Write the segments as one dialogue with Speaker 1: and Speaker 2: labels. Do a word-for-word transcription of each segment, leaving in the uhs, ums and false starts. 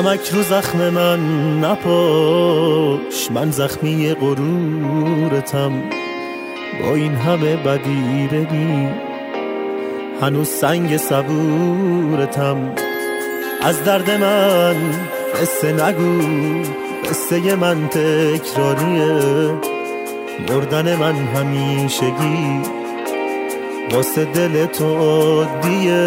Speaker 1: نمک رو زخم من نپاش، من زخمی غرورتم. با این همه بدی ببین هنوز سنگ صبورتم. از درد من قصه نگو، قصه من تکراریه. مردن من همیشگی واسه دل تو عادیه.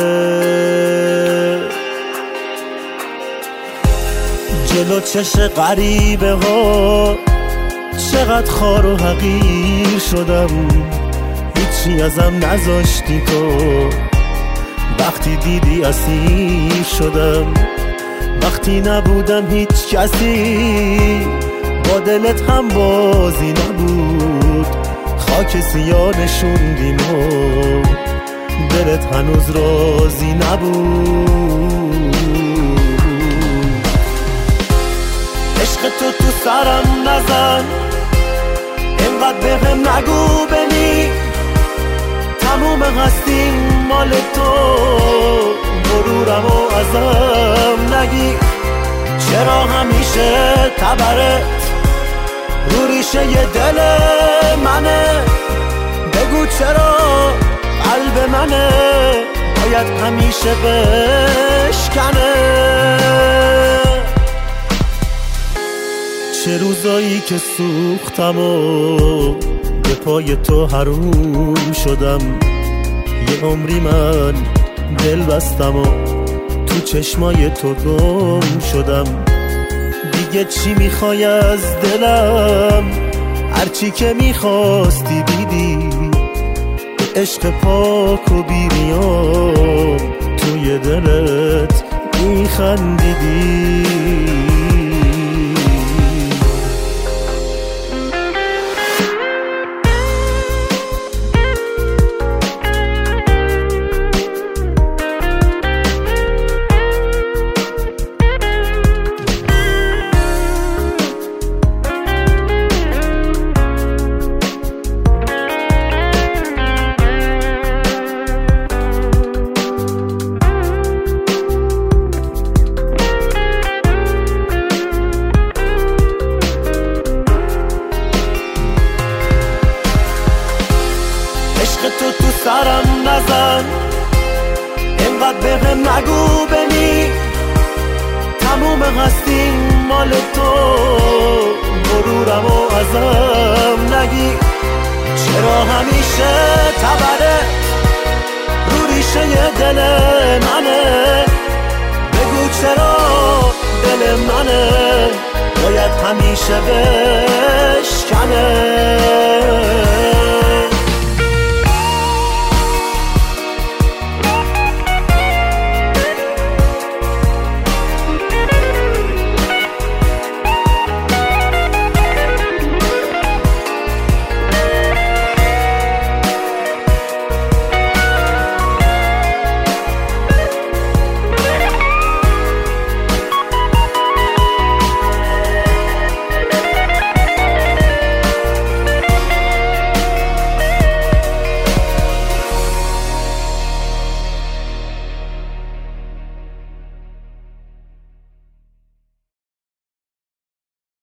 Speaker 1: جلو چش غریبه ها چقدر خار و حقیر شدم. هیچی ازم نذاشتی تو، وقتی دیدی اسیر شدم. وقتی نبودم هیچ کسی، با دلت هم بازی نبود. خاک سیاه نشوندیم و دلت هنوز راضی نبود. عشق تو تو سرم نزن، اینقدر بهم نگو بنی. تموم هستیم مال تو، غرورم و ازم نگی. چرا همیشه تبرت رو ریشه ی دل منه؟ بگو چرا قلب منه باید همیشه بشکنه؟ چه روزایی که سوختم و به پای تو حروم شدم. یه عمری من دل بستم و تو چشمای تو گم شدم. دیگه چی میخوای از دلم؟ هرچی که میخواستی دیدی. عشق پاک و بیریام توی دلت میخندیدی. تو تو سرم نزن، اینقدر بهم نگو بنی. تموم هستیم مال تو، غرورم و ازم نگی. چرا همیشه تبرت رو ریشه ی دل منه؟ بگو چرا دل منه باید همیشه بشکنه؟